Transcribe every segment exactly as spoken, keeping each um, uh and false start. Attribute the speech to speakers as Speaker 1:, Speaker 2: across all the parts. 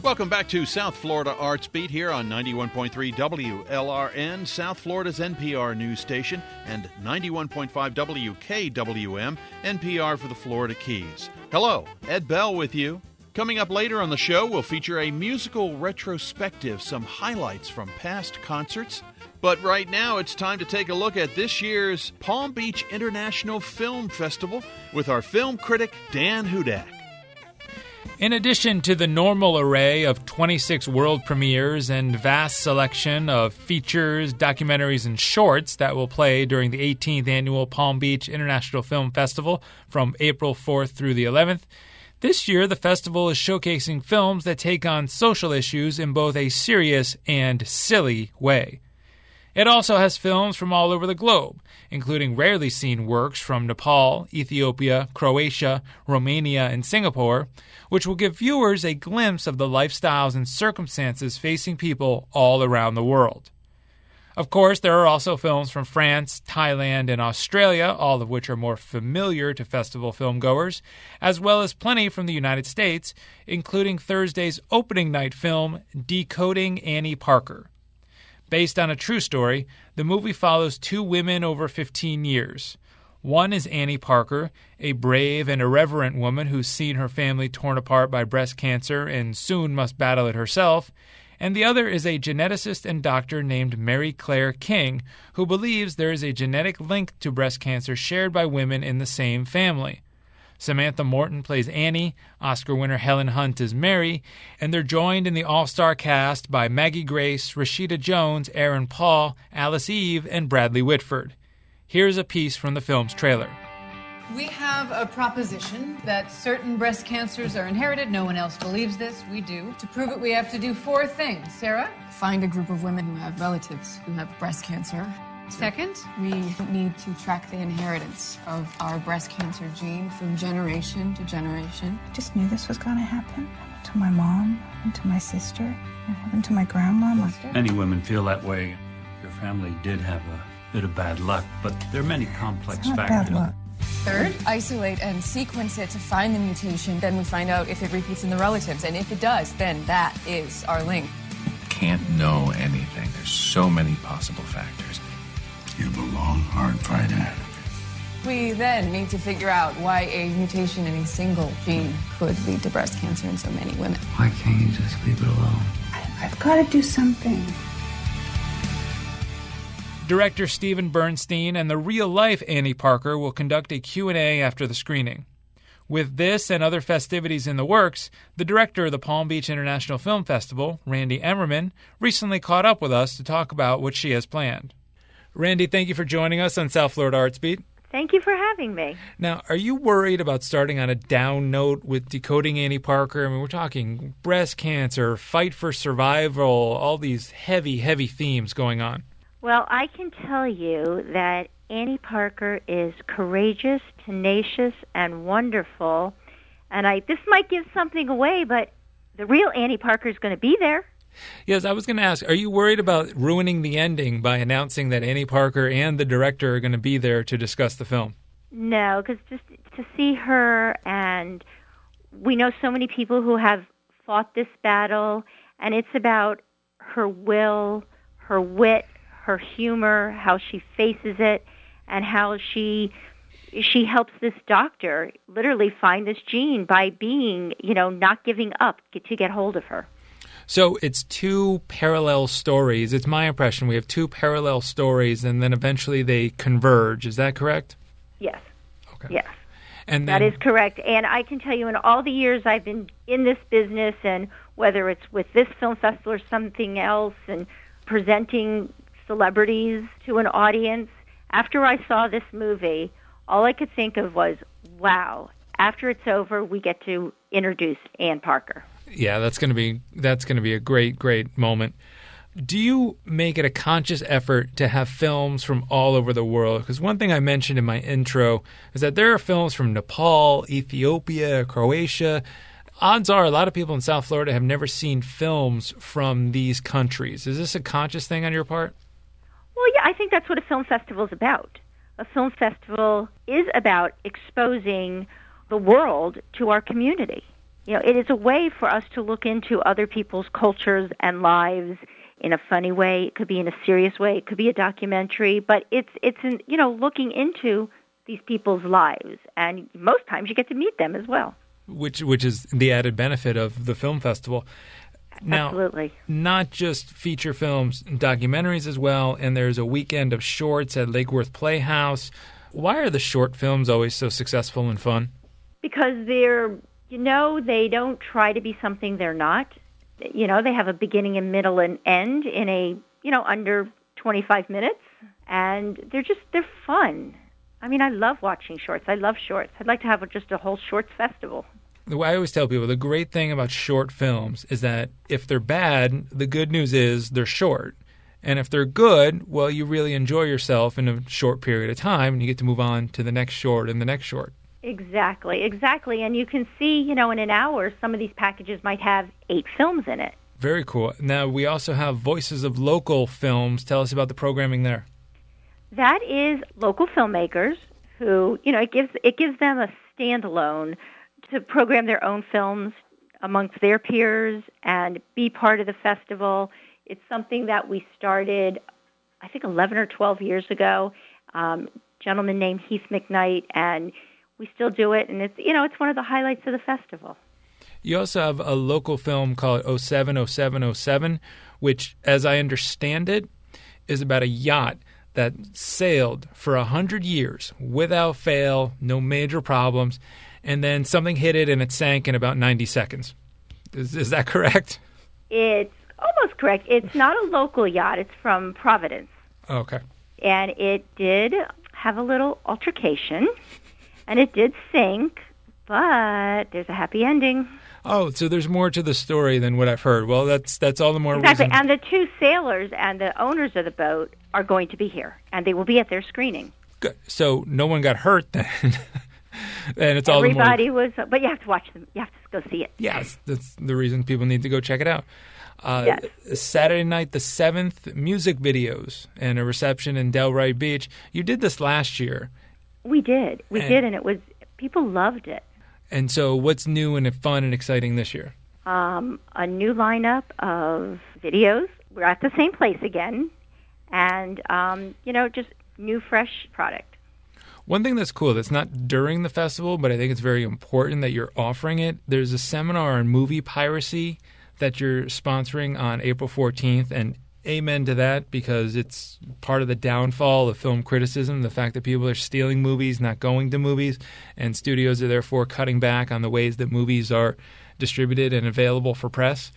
Speaker 1: Welcome back to South Florida Arts Beat here on ninety-one point three W L R N, South Florida's N P R news station, and ninety-one point five W K W M, N P R for the Florida Keys. Hello, Ed Bell with you. Coming up later on the show, we'll feature a musical retrospective, some highlights from past concerts. But right now, it's time to take a look at this year's Palm Beach International Film Festival with our film critic, Dan Hudak.
Speaker 2: In addition to the normal array of twenty-six world premieres and vast selection of features, documentaries, and shorts that will play during the eighteenth Annual Palm Beach International Film Festival from April fourth through the eleventh, this year the festival is showcasing films that take on social issues in both a serious and silly way. It also has films from all over the globe, including rarely seen works from Nepal, Ethiopia, Croatia, Romania, and Singapore, which will give viewers a glimpse of the lifestyles and circumstances facing people all around the world. Of course, there are also films from France, Thailand, and Australia, all of which are more familiar to festival filmgoers, as well as plenty from the United States, including Thursday's opening night film, Decoding Annie Parker. Based on a true story, the movie follows two women over fifteen years. One is Annie Parker, a brave and irreverent woman who's seen her family torn apart by breast cancer and soon must battle it herself, and the other is a geneticist and doctor named Mary Claire King, who believes there is a genetic link to breast cancer shared by women in the same family. Samantha Morton plays Annie, Oscar winner Helen Hunt is Mary, and they're joined in the all-star cast by Maggie Grace, Rashida Jones, Aaron Paul, Alice Eve, and Bradley Whitford. Here's a piece from the film's trailer.
Speaker 3: We have a proposition that certain breast cancers are inherited. No one else believes this. We do. To prove it, we have to do four things. Sarah?
Speaker 4: Find a group of women who have relatives who have breast cancer.
Speaker 3: Second?
Speaker 4: We need to track the inheritance of our breast cancer gene from generation to generation.
Speaker 5: I just knew this was going to happen. To my mom, and to my sister, and to my grandma.
Speaker 6: Many women feel that way. Your family did have a bit of bad luck, but there are many complex
Speaker 5: It's not
Speaker 6: factors.
Speaker 5: bad luck.
Speaker 4: Third, isolate and sequence it to find the mutation. Then we find out if it repeats in the relatives. And if it does, then that is our link.
Speaker 7: Can't know anything. There's so many possible factors.
Speaker 8: You have a long, hard fight ahead of you.
Speaker 4: We then need to figure out why a mutation in a single gene could lead to breast cancer in so many women.
Speaker 8: Why can't you just leave it alone?
Speaker 5: I, I've got to do something.
Speaker 2: Director Steven Bernstein and the real-life Annie Parker will conduct a Q and A after the screening. With this and other festivities in the works, the director of the Palm Beach International Film Festival, Randy Emmerman, recently caught up with us to talk about what she has planned. Randy, thank you for joining us on South Florida Arts Beat.
Speaker 9: Thank you for having me.
Speaker 2: Now, are you worried about starting on a down note with Decoding Annie Parker? I mean, we're talking breast cancer, fight for survival, all these heavy, heavy themes going on.
Speaker 9: Well, I can tell you that Annie Parker is courageous, tenacious, and wonderful. And I this might give something away, but the real Annie Parker is going to be there.
Speaker 2: Yes, I was going to ask, are you worried about ruining the ending by announcing that Annie Parker and the director are going to be there to discuss the film?
Speaker 9: No, because just to see her, and we know so many people who have fought this battle, and it's about her will, her wit, her humor, how she faces it, and how she she helps this doctor literally find this gene by being, you know, not giving up to get hold of her.
Speaker 2: So it's two parallel stories. It's my impression we have two parallel stories, and then eventually they converge. Is that correct?
Speaker 9: Yes.
Speaker 2: Okay.
Speaker 9: Yes.
Speaker 2: And then,
Speaker 9: that is correct. And I can tell you in all the years I've been in this business, and whether it's with this film festival or something else, and presenting celebrities to an audience, after I saw this movie, all I could think of was, wow, after it's over, we get to introduce Ann Parker.
Speaker 2: Yeah, that's going to be that's going to be a great, great moment. Do you make it a conscious effort to have films from all over the world? Because one thing I mentioned in my intro is that there are films from Nepal, Ethiopia, Croatia. Odds are a lot of people in South Florida have never seen films from these countries. Is this a conscious thing on your part?
Speaker 9: Well, yeah, I think that's what a film festival is about. A film festival is about exposing the world to our community. you know, it is a way for us to look into other people's cultures and lives in a funny way. It could be in a serious way. It could be a documentary, but it's it's in, you know, looking into these people's lives, and most times you get to meet them as well.
Speaker 2: Which which is the added benefit of the film festival. Now,
Speaker 9: Absolutely.
Speaker 2: Not just feature films, documentaries as well, and there's a weekend of shorts at Lake Worth Playhouse. Why are the short films always so successful and fun?
Speaker 9: Because they're, you know, they don't try to be something they're not. You know, they have a beginning and middle and end in a, you know, under twenty-five minutes, and they're just, they're fun. I mean, I love watching shorts. I love shorts. I'd like to have just a whole shorts festival.
Speaker 2: The way I always tell people, the great thing about short films is that if they're bad, the good news is they're short. And if they're good, well, you really enjoy yourself in a short period of time, and you get to move on to the next short and the next short.
Speaker 9: Exactly, exactly. And you can see, you know, in an hour, some of these packages might have eight films in it.
Speaker 2: Very cool. Now, we also have Voices of Local Films. Tell us about the programming there.
Speaker 9: That is local filmmakers who, you know, it gives it gives them a standalone to program their own films amongst their peers and be part of the festival. It's something that we started, I think, eleven or twelve years ago. Um, a gentleman named Heath McKnight, and we still do it, and it's, you know, it's one of the highlights of the festival.
Speaker 2: You also have a local film called oh seven oh seven oh seven, which, as I understand it, is about a yacht that sailed for one hundred years without fail, no major problems, and then something hit it and it sank in about ninety seconds. Is, is that correct?
Speaker 9: It's almost correct. It's not a local yacht. It's from Providence.
Speaker 2: Okay.
Speaker 9: And it did have a little altercation, and it did sink, but there's a happy ending.
Speaker 2: Oh, so there's more to the story than what I've heard. Well, that's that's all the more
Speaker 9: exactly.
Speaker 2: reason.
Speaker 9: And the two sailors and the owners of the boat are going to be here, and they will be at their screening.
Speaker 2: Good. So no one got hurt then. And it's all
Speaker 9: Everybody
Speaker 2: the more...
Speaker 9: was, but you have to watch them. You have to go see it.
Speaker 2: Yes, that's the reason people need to go check it out. Uh,
Speaker 9: yes.
Speaker 2: Saturday night, the seventh, music videos and a reception in Delray Beach. You did this last year.
Speaker 9: We did. We
Speaker 2: and,
Speaker 9: did, and it was, people loved it.
Speaker 2: And so what's new and fun and exciting this year?
Speaker 9: Um, a new lineup of videos. We're at the same place again. And, um, you know, just new, fresh product.
Speaker 2: One thing that's cool, that's not during the festival, but I think it's very important that you're offering it. There's a seminar on movie piracy that you're sponsoring on April fourteenth, and amen to that, because it's part of the downfall of film criticism, the fact that people are stealing movies, not going to movies, and studios are therefore cutting back on the ways that movies are distributed and available for press.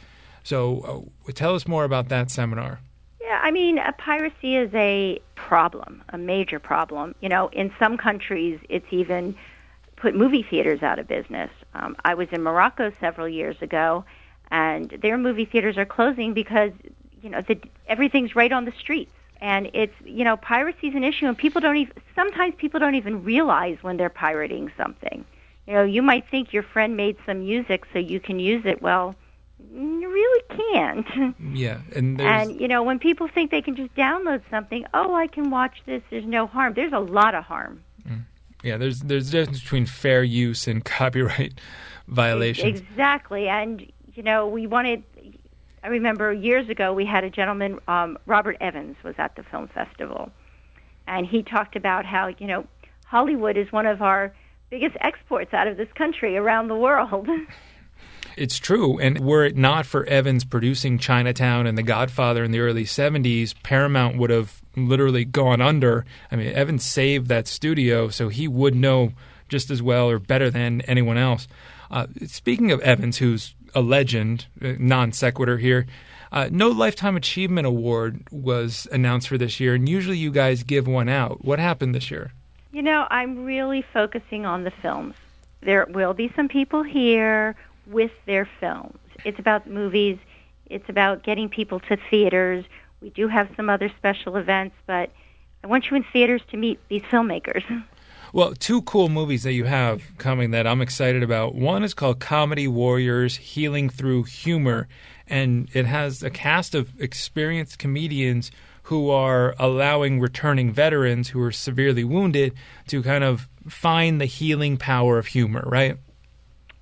Speaker 2: So uh, tell us more about that seminar.
Speaker 9: Yeah, I mean, uh, piracy is a problem, a major problem. You know, in some countries, it's even put movie theaters out of business. Um, I was in Morocco several years ago, and their movie theaters are closing because, you know, the, everything's right on the streets. And it's, you know, piracy is an issue, and people don't even, sometimes people don't even realize when they're pirating something. You know, you might think your friend made some music so you can use it. Well, you really can't.
Speaker 2: Yeah. And, there's...
Speaker 9: and, you know, when people think they can just download something, oh, I can watch this, there's no harm. There's a lot of harm.
Speaker 2: Mm. Yeah, there's there's a difference between fair use and copyright violations.
Speaker 9: Exactly. And, you know, we wanted, I remember years ago we had a gentleman, um, Robert Evans, was at the film festival. And he talked about how, you know, Hollywood is one of our biggest exports out of this country around the world.
Speaker 2: It's true. And were it not for Evans producing Chinatown and The Godfather in the early seventies, Paramount would have literally gone under. I mean, Evans saved that studio, so he would know just as well or better than anyone else. Uh, speaking of Evans, who's a legend, non sequitur here, uh, no Lifetime Achievement Award was announced for this year, and usually you guys give one out. What happened this year?
Speaker 9: You know, I'm really focusing on the films. There will be some people here with their films. It's about movies. It's about getting people to theaters. We do have some other special events, but I want you in theaters to meet these filmmakers.
Speaker 2: Well, two cool movies that you have coming that I'm excited about. One is called Comedy Warriors, Healing Through Humor, and it has a cast of experienced comedians who are allowing returning veterans who are severely wounded to kind of find the healing power of humor, right?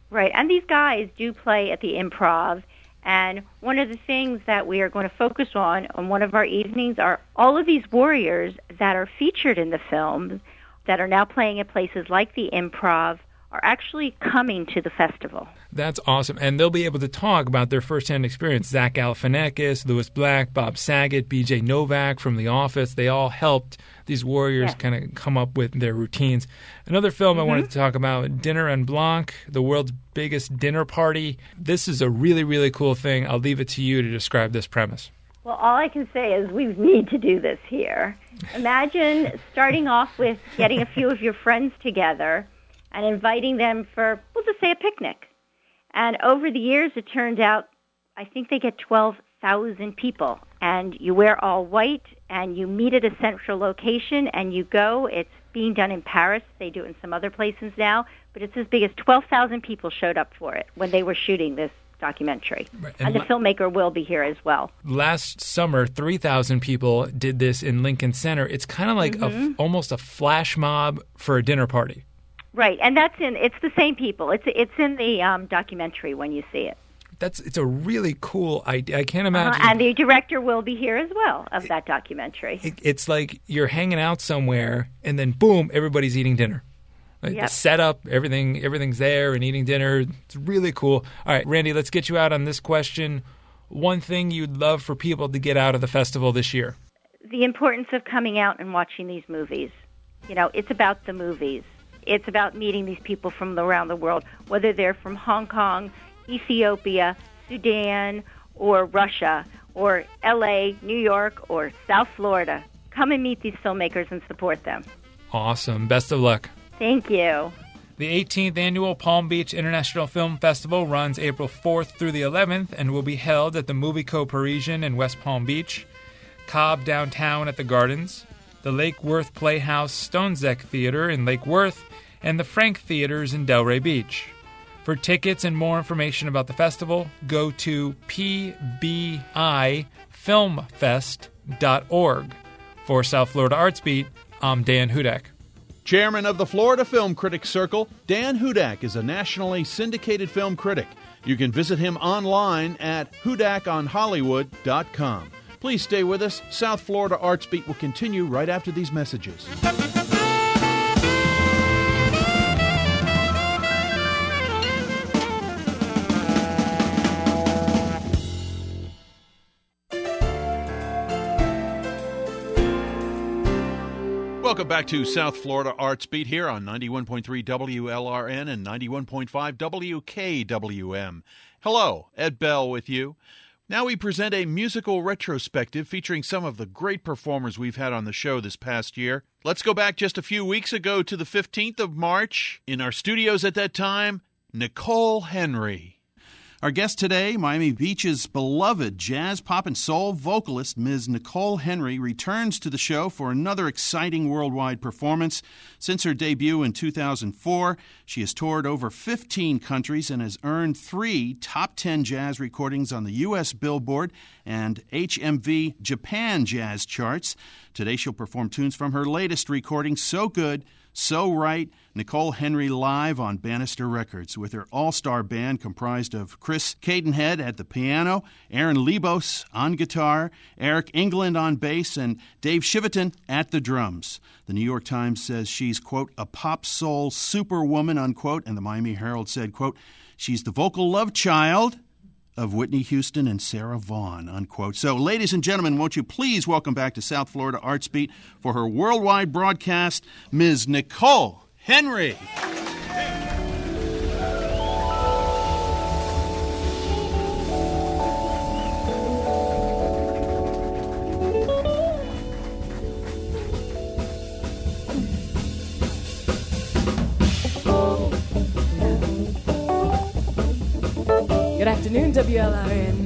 Speaker 9: Right, and these guys do play at the Improv. And one of the things that we are going to focus on on one of our evenings are all of these warriors that are featured in the film that are now playing at places like the Improv are actually coming to the festival.
Speaker 2: That's awesome. And they'll be able to talk about their firsthand experience. Zach Galifianakis, Louis Black, Bob Saget, B J Novak from The Office. They all helped these warriors yeah. kind of come up with their routines. Another film mm-hmm. I wanted to talk about, Dinner en Blanc, the world's biggest dinner party. This is a really, really cool thing. I'll leave it to you to describe this premise.
Speaker 9: Well, all I can say is we need to do this here. Imagine starting off with getting a few of your friends together and inviting them for, we'll just say, a picnic. And over the years, it turned out, I think they get twelve thousand people. And you wear all white, and you meet at a central location, and you go. It's being done in Paris. They do it in some other places now. But it's as big as twelve thousand people showed up for it when they were shooting this documentary. Right. And, and the la- filmmaker will be here as well.
Speaker 2: Last summer, three thousand people did this in Lincoln Center. It's kind of like mm-hmm. a, almost a flash mob for a dinner party.
Speaker 9: Right, and that's in. It's the same people. It's it's in the um, documentary when you see it.
Speaker 2: That's it's a really cool idea. I can't imagine.
Speaker 9: Uh, and the director will be here as well of that documentary.
Speaker 2: It, it's like you're hanging out somewhere, and then boom, everybody's eating dinner. Like yep. The setup, everything, everything's there and eating dinner. It's really cool. All right, Randy, let's get you out on this question. One thing you'd love for people to get out of the festival this year?
Speaker 9: The importance of coming out and watching these movies. You know, it's about the movies. It's about meeting these people from around the world, whether they're from Hong Kong, Ethiopia, Sudan, or Russia, or L A, New York, or South Florida. Come and meet these filmmakers and support them.
Speaker 2: Awesome. Best of luck.
Speaker 9: Thank you.
Speaker 2: The eighteenth Annual Palm Beach International Film Festival runs April fourth through the eleventh and will be held at the Movico Parisian in West Palm Beach, Cobb Downtown at the Gardens, the Lake Worth Playhouse Stonezeck Theater in Lake Worth, and the Frank Theaters in Delray Beach. For tickets and more information about the festival, go to p b i film fest dot org. For South Florida Arts Beat, I'm Dan Hudak.
Speaker 1: Chairman of the Florida Film Critics Circle, Dan Hudak is a nationally syndicated film critic. You can visit him online at hudak on hollywood dot com. Please stay with us. South Florida Arts Beat will continue right after these messages. Welcome back to South Florida Arts Beat here on ninety-one point three W L R N and ninety-one point five W K W M. Hello, Ed Bell with you. Now we present a musical retrospective featuring some of the great performers we've had on the show this past year. Let's go back just a few weeks ago to the fifteenth of March. In our studios at that time, Nicole Henry. Our guest today, Miami Beach's beloved jazz, pop, and soul vocalist, Miz Nicole Henry, returns to the show for another exciting worldwide performance. Since her debut in two thousand four, she has toured over fifteen countries and has earned three top ten jazz recordings on the U S Billboard and H M V Japan jazz charts. Today she'll perform tunes from her latest recording, So Good, So Right, Nicole Henry live on Bannister Records with her all-star band comprised of Chris Cadenhead at the piano, Aaron Lebos on guitar, Eric England on bass, and Dave Shiviton at the drums. The New York Times says she's, quote, a pop soul superwoman, unquote, and the Miami Herald said, quote, she's the vocal love child of Whitney Houston and Sarah Vaughan, unquote. So, ladies and gentlemen, won't you please welcome back to South Florida Arts Beat for her worldwide broadcast, Miz Nicole Henry.
Speaker 10: Good afternoon, W L R N.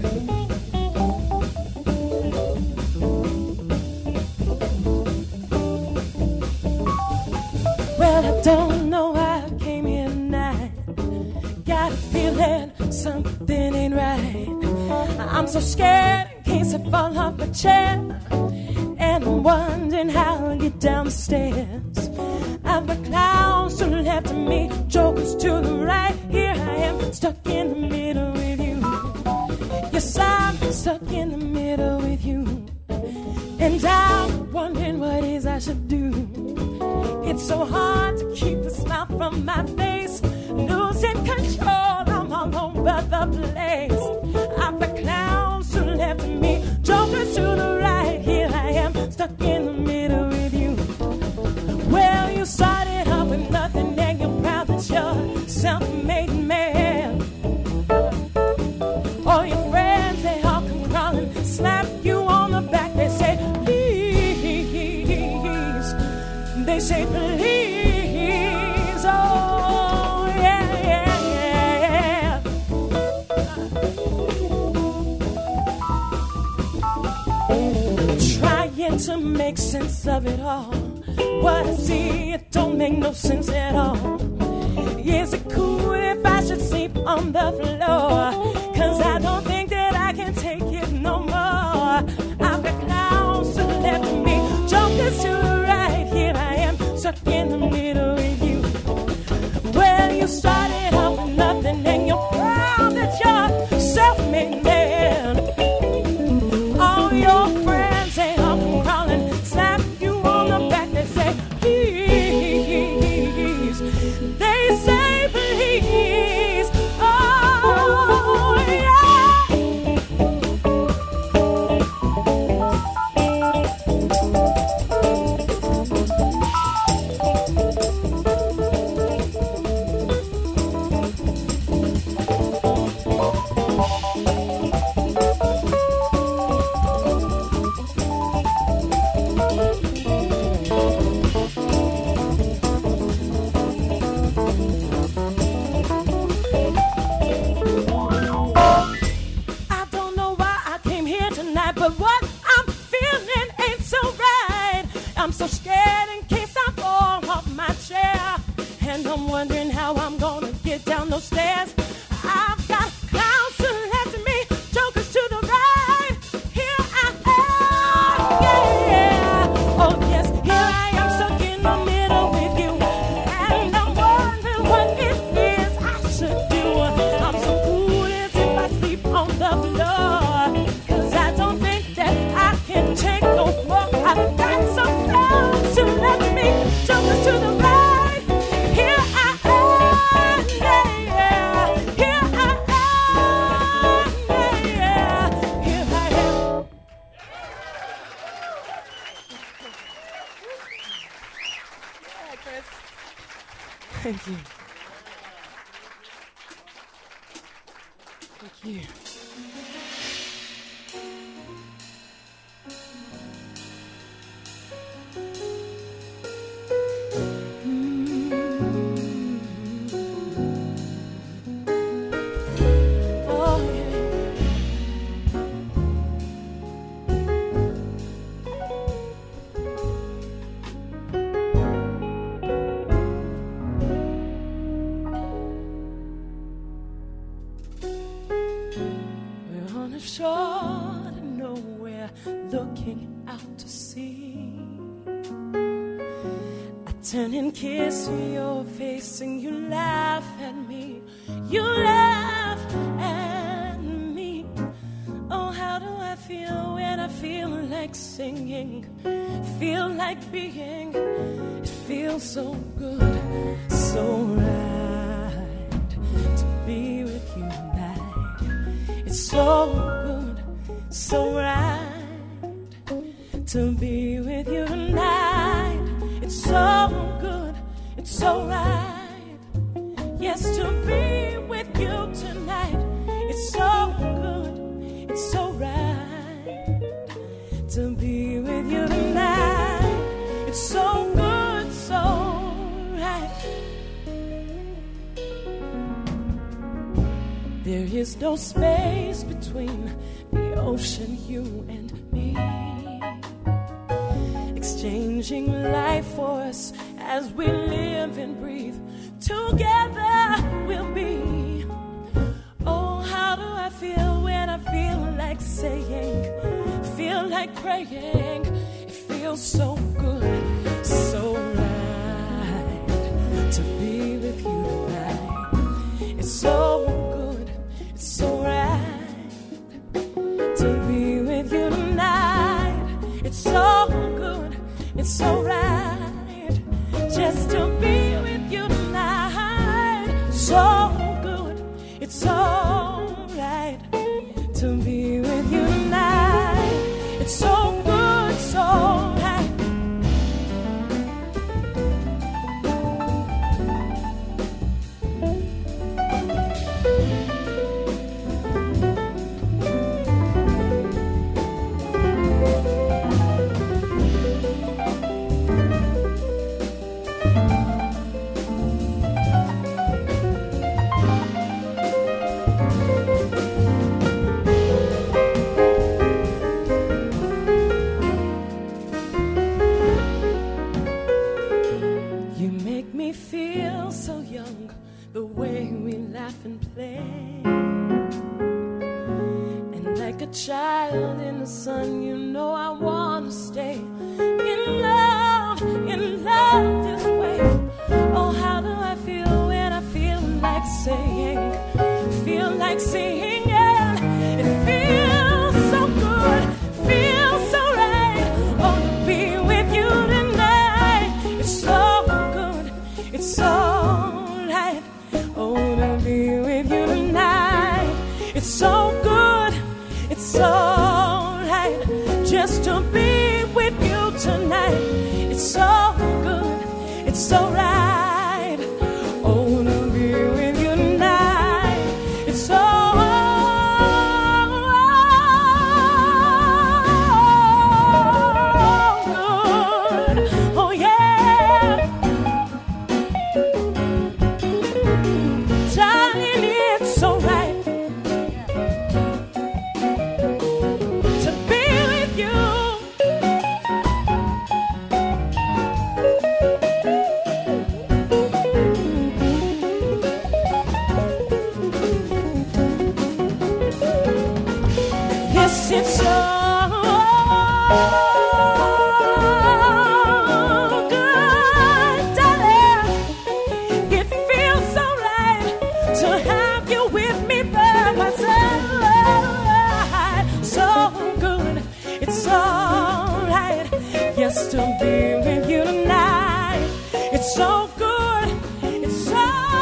Speaker 10: Well, I don't know why I came here tonight. Got a feeling something ain't right. I'm so scared in case I fall off my chair. And I'm wondering how I get down the stairs. I've got clowns to the left of me, jokers to the right. Here I am stuck in the middle with you. Yes, I'm stuck in the middle with you. And I'm wondering what it is I should do. It's so hard to keep a smile from my face. Losing control, I'm all over the place. I've got clowns to the left of me, jokers to the right. Here I am, stuck in the middle with you. Well, you started off with nothing, and you're proud that you're a self-made man. All your friends, they all come crawling, slap you on the back. They say, please. They say, please. Oh, yeah, yeah, yeah. Trying to make sense of it all. What I see, it don't make no sense at all. Is it cool if I should sleep on the floor? Cause I don't think that I can take it no more. I've got clowns to the left of me, jokers to the right. Here I am, stuck in the middle with you. Well, you started off with nothing, and you're proud that you're a self-made man. All your friends, they all come crawling, slap you on the back. They say, please. They say, please. Oh, yeah. I don't know why I came here tonight, but what I'm feeling ain't so right. I'm so scared in case I fall off my chair, and I'm wondering how I'm gonna get down those stairs. I've got clowns to the left of me, jokers to the right. Here I am, yeah. Oh yes, here I am, stuck in the middle with you, and I'm wondering what it is I should do. I'm so cool as if I sleep on the floor, cause I don't think that I can take no more. I've got some clowns to the left of me, jokers to the right. Here I am, yeah, yeah. Here I am, yeah, yeah. Here I am. Yeah, Chris. Thank you. Thank you. Oh, yeah. We're on a shore to nowhere, looking out to sea. I turn and kiss your face, and you laugh at me. You laugh at me. Oh, how do I feel when I feel like singing? Feel like being. It feels so good, so right to be with you tonight. It's so good, so right to be with you tonight. It's so good, it's so right. Yes, to be with you tonight. It's so good, it's so right to be with you tonight. It's so good, so right. There is no space between the ocean, you and me. Exchanging life force as we live and breathe. Together we'll be. Oh, how do I feel when I feel like saying, feel like praying? It feels so good, so right to be with you tonight. It's so good, day we laugh and play. And like a child in the sun, you know I wanna stay in love, in love this way. Oh, how do I feel when I feel like saying, feel like singing, yeah. It feels so good, feels so right. Oh, to be with you tonight. It's so good, it's so right. Oh, to be with you tonight. It's so good, it's so right. Just to be with you tonight. It's so good, it's so right. Oh, to be with you tonight. It's so good. Oh, yeah. Darling, it's so right to be with you. Yes, it's so good, darling. It feels so right to have you with me by my side. So good, it's so right. Yes, to be with you tonight. It's so good, it's so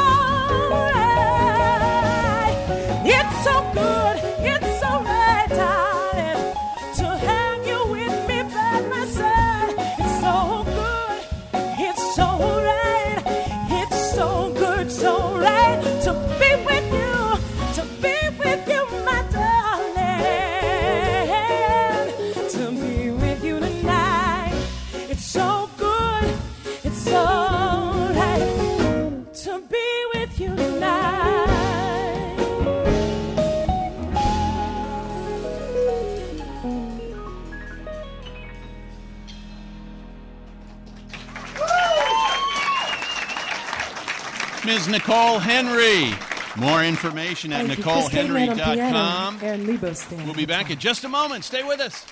Speaker 10: right. It's so good, it's so right, darling, to have you with me by my side. It's so good, it's so right. It's so good, so right, to be with you, to be with you, my darling, to be with you tonight. It's so good, it's so right, to be with you tonight.
Speaker 1: Miz Nicole Henry. More information at
Speaker 10: Thank you.
Speaker 1: nicole
Speaker 10: Chris
Speaker 1: henry
Speaker 10: Kagan on
Speaker 1: dot
Speaker 10: piano,
Speaker 1: com.
Speaker 10: Aaron Lebo stand.
Speaker 1: We'll be back in just a moment. Stay with us.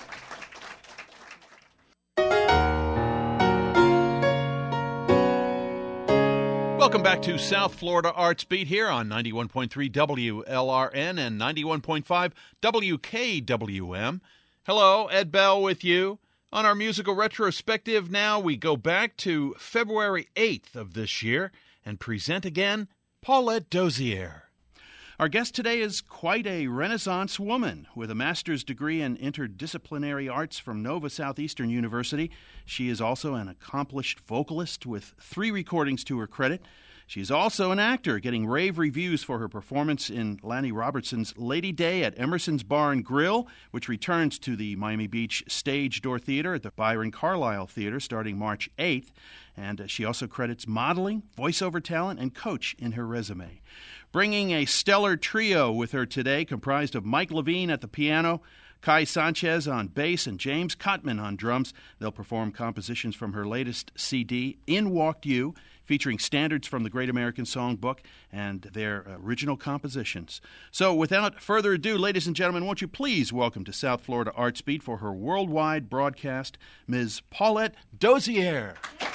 Speaker 1: Welcome back to South Florida Arts Beat here on ninety-one point three W L R N and ninety-one point five W K W M. Hello, Ed Bell with you. On our musical retrospective now, we go back to February eighth of this year and present again Paulette Dozier. Our guest today is quite a Renaissance woman. With a master's degree in interdisciplinary arts from Nova Southeastern University, she is also an accomplished vocalist with three recordings to her credit. She's also an actor, getting rave reviews for her performance in Lanny Robertson's Lady Day at Emerson's Bar and Grill, which returns to the Miami Beach Stage Door Theater at the Byron Carlisle Theater starting March eighth. And she also credits modeling, voiceover talent, and coach in her resume. Bringing a stellar trio with her today, comprised of Mike Levine at the piano, Kai Sanchez on bass, and James Cotman on drums. They'll perform compositions from her latest C D, In Walked You, featuring standards from the Great American Songbook and their original compositions. So without further ado, ladies and gentlemen, won't you please welcome to South Florida Arts Beat for her worldwide broadcast, Miz Paulette Dozier.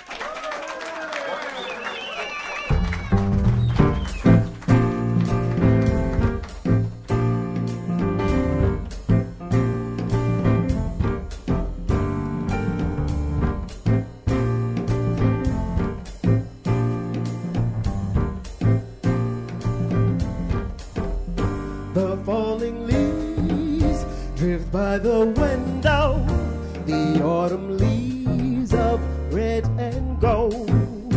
Speaker 11: By the window, the autumn leaves of red and gold.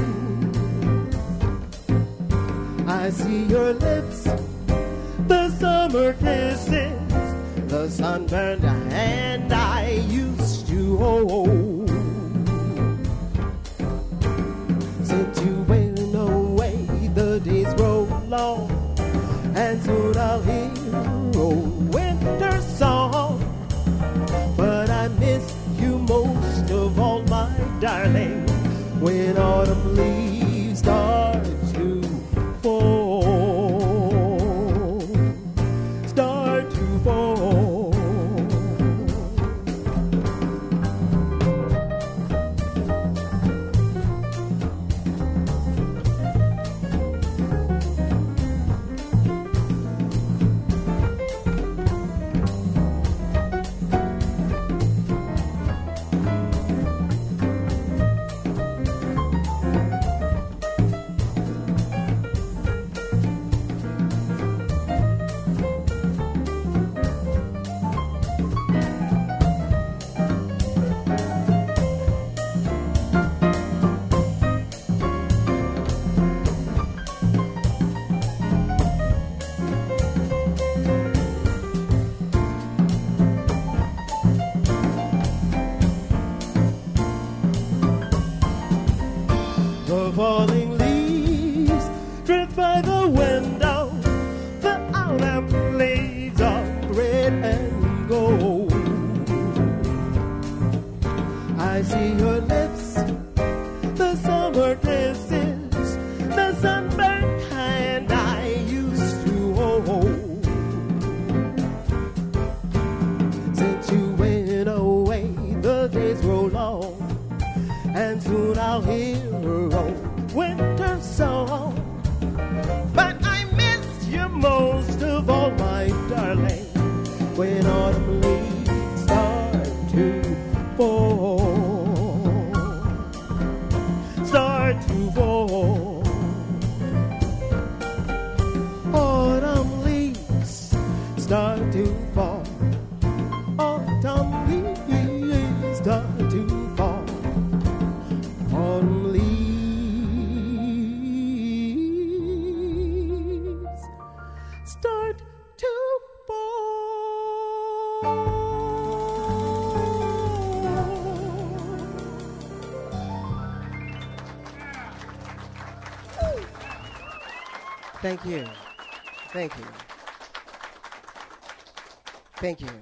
Speaker 11: I see your lips, the summer kisses, the sunburned hand I used to hold. Since you went away, the days grow long, and soon I'll hear old winter song. But I miss you most of all, my darling, when autumn leaves start to fall. when autumn leaves start to fall, start to fall. Autumn leaves start to fall. Autumn leaves start to fall. Autumn leaves start to Thank you. Thank you. Thank you.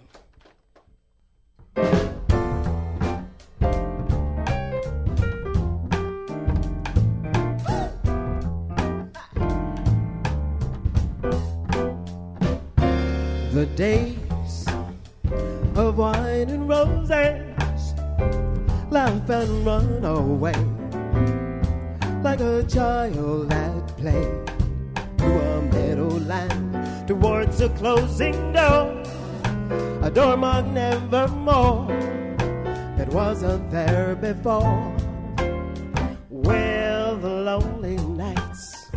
Speaker 11: The days of wine and roses, laugh and run away like a child at play. Through a meadowland towards a closing door, a door marked nevermore that wasn't there before. Well, the lonely nights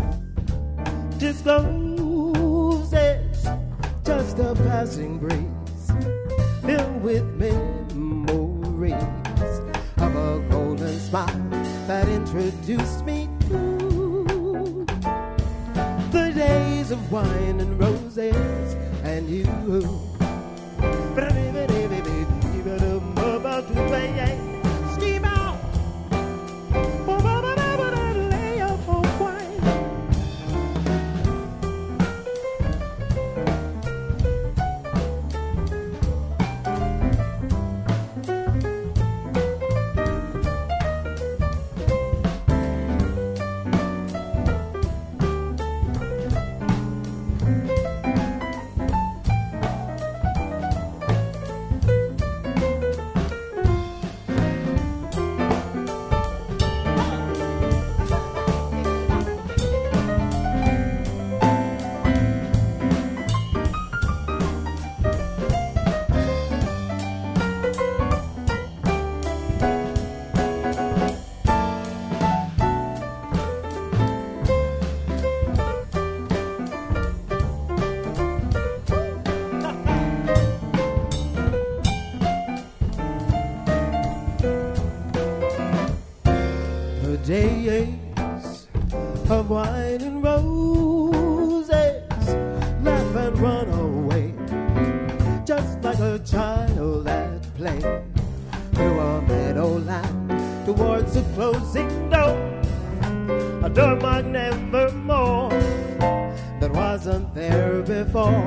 Speaker 11: discloses just a passing breeze filled with memories of a golden smile that introduced me to the days of wine and roses and you. Scheme out. Lay up for wine. Days of wine and roses, laugh and run away, just like a child at play. Through a meadowland towards a closing door, a door marked nevermore that wasn't there before.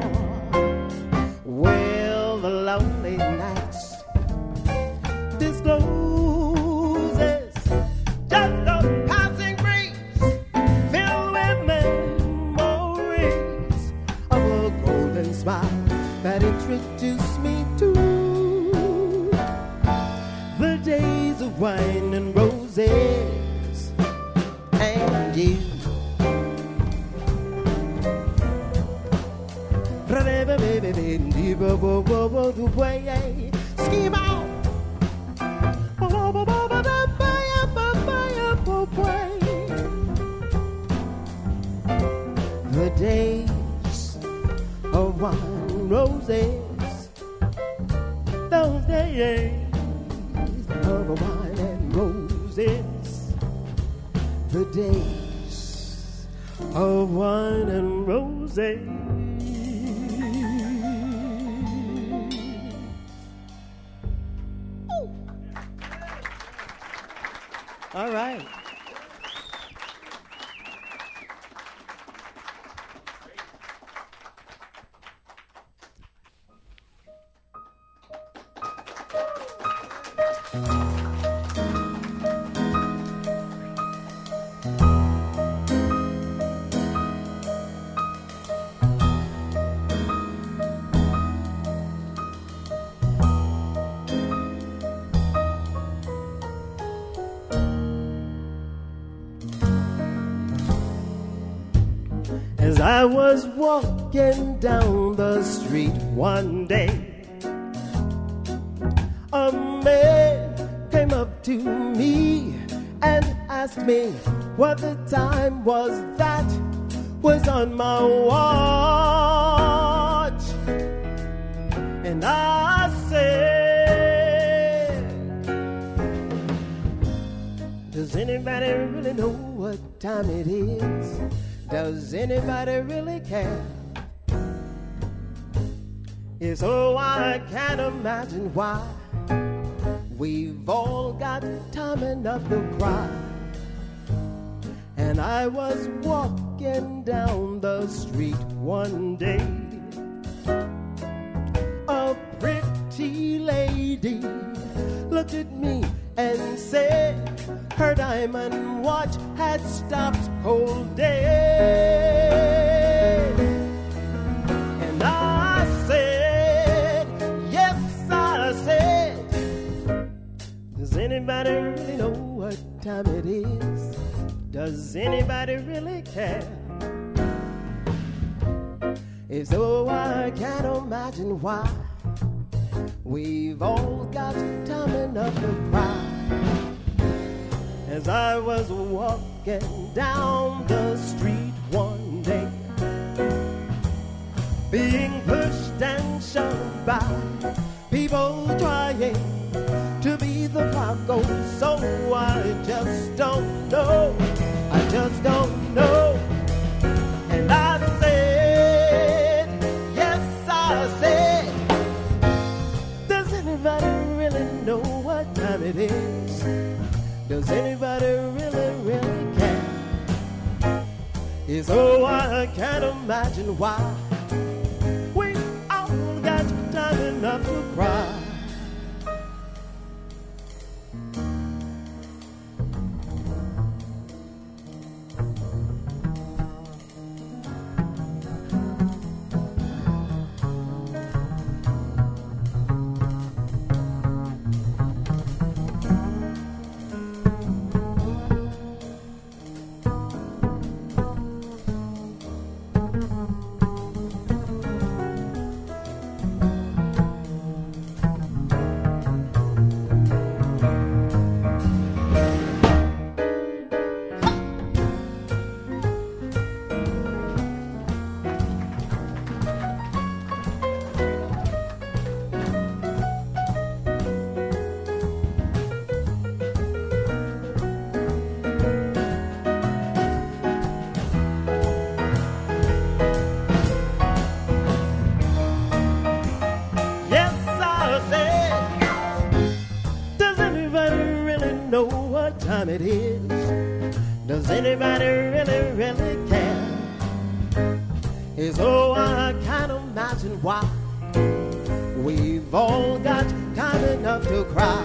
Speaker 11: Well, the lonely nights disclose that introduced me to the days of wine and roses and you. Scheme out. The days of wine roses, those days of wine and roses, the days of wine and roses. Ooh. All right. I was walking down the street one day, a man came up to me and asked me what the time was that was on my watch. And I said, does anybody really know what time it is? Does anybody really care? Yes, oh, I can't imagine why we've all got time enough to cry. And I was walking down the street one day, a pretty lady looked at me and said her diamond watch had stopped cold day. And I said, yes, I said, does anybody really know what time it is? Does anybody really care? If so, I can't imagine why we've all got time enough to cry. As I was walking down the street one day, being pushed and shoved by people trying to be the Paco, so I just don't know, I just don't know. And I said, yes, I said, does anybody really know what time it is? Does anybody really, really care? Yes, oh, I can't imagine why we all got time enough to cry. It is. Does anybody really, really care? Is oh, I can't imagine why we've all got time enough to cry.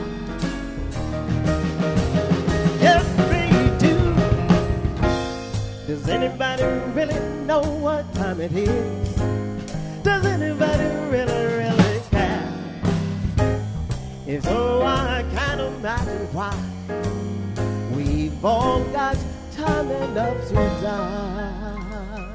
Speaker 11: Yes, we do. Does anybody really know what time it is? Does anybody really, really care? If so, I can't imagine why we've all got time enough to die.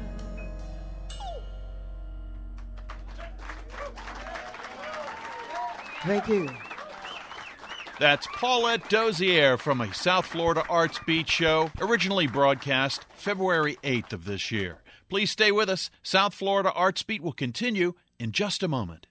Speaker 11: Thank you.
Speaker 1: That's Paulette Dozier from a South Florida Arts Beat show, originally broadcast February eighth of this year. Please stay with us. South Florida Arts Beat will continue in just a moment.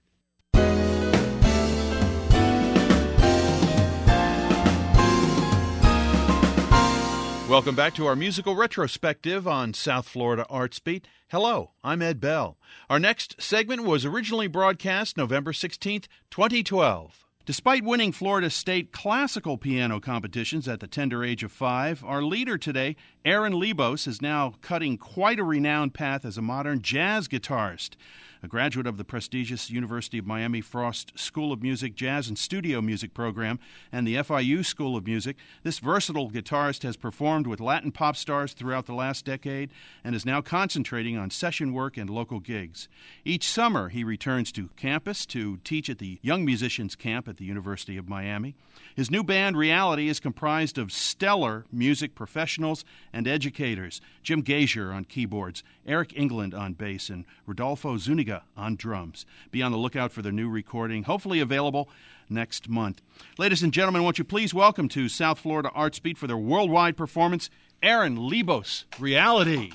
Speaker 1: Welcome back to our musical retrospective on South Florida Arts Beat. Hello, I'm Ed Bell. Our next segment was originally broadcast November sixteenth, twenty twelve. Despite winning Florida State classical piano competitions at the tender age of five, our leader today, Aaron Lebos, is now cutting quite a renowned path as a modern jazz guitarist. A graduate of the prestigious University of Miami Frost School of Music Jazz and Studio Music program and the F I U School of Music, this versatile guitarist has performed with Latin pop stars throughout the last decade and is now concentrating on session work and local gigs. Each summer, he returns to campus to teach at the Young Musicians Camp at the University of Miami. His new band, Reality, is comprised of stellar music professionals and educators. Jim Gazier on keyboards, Eric England on bass, and Rodolfo Zuniga on drums. Be on the lookout for their new recording, hopefully available next month. Ladies and gentlemen, won't you please welcome to South Florida Arts Beat for their worldwide performance, Aaron Lebos, Reality.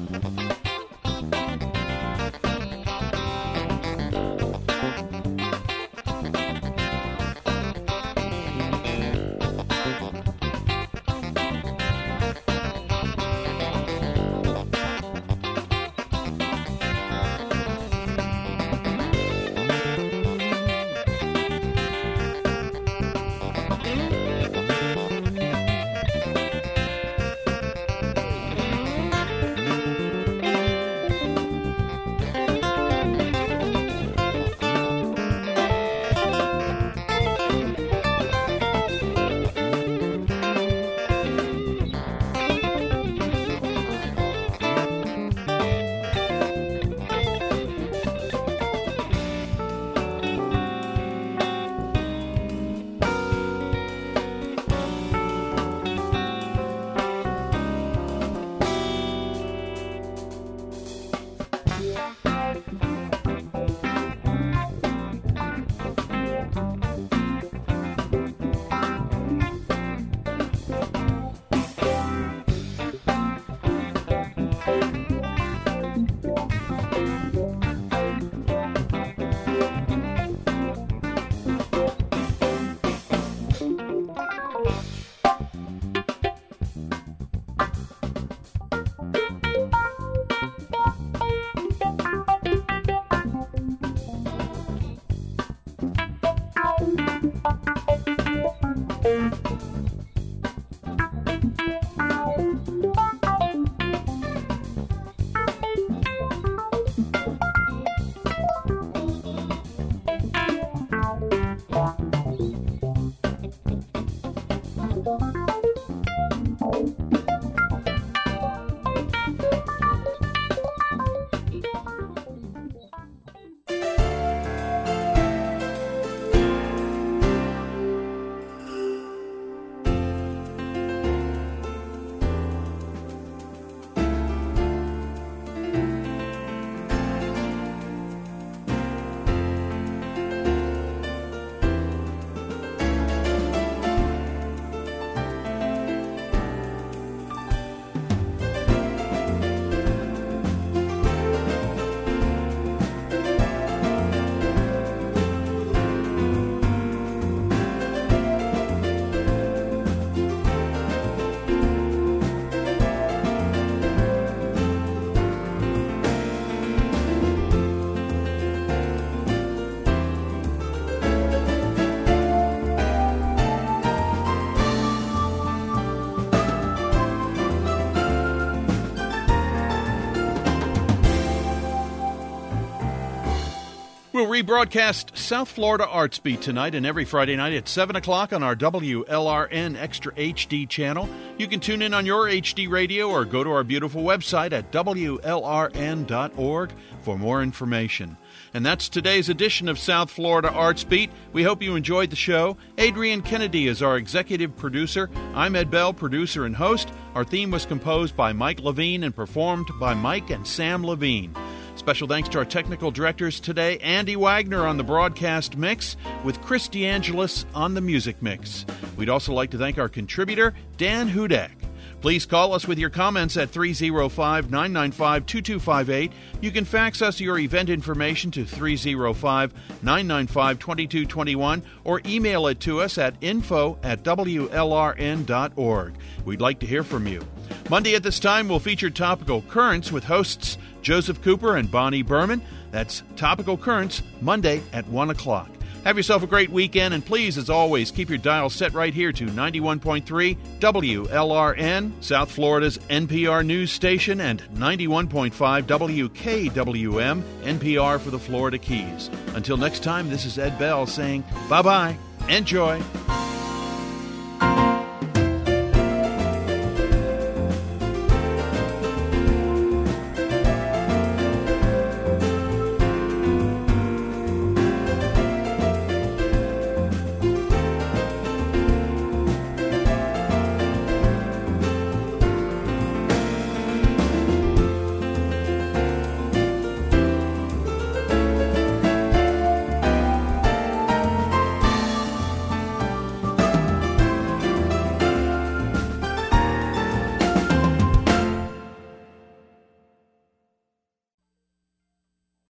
Speaker 1: We'll rebroadcast South Florida Arts Beat tonight and every Friday night at seven o'clock on our W L R N Extra H D channel. You can tune in on your H D radio or go to our beautiful website at W L R N dot org for more information. And that's today's edition of South Florida Arts Beat. We hope you enjoyed the show. Adrian Kennedy is our executive producer. I'm Ed Bell, producer and host. Our theme was composed by Mike Levine and performed by Mike and Sam Levine. Special thanks to our technical directors today, Andy Wagner on the broadcast mix, with Chris DeAngelis on the music mix. We'd also like to thank our contributor, Dan Hudak. Please call us with your comments at three oh five, nine nine five, two two five eight. You can fax us your event information to three oh five, nine nine five, two two two one or email it to us at info at W L R N dot org. We'd like to hear from you. Monday at this time, we'll feature Topical Currents with hosts Joseph Cooper and Bonnie Berman. That's Topical Currents, Monday at one o'clock. Have yourself a great weekend, and please, as always, keep your dial set right here to ninety-one point three W L R N, South Florida's N P R news station, and ninety-one point five W K W M, N P R for the Florida Keys. Until next time, this is Ed Bell saying bye-bye, enjoy.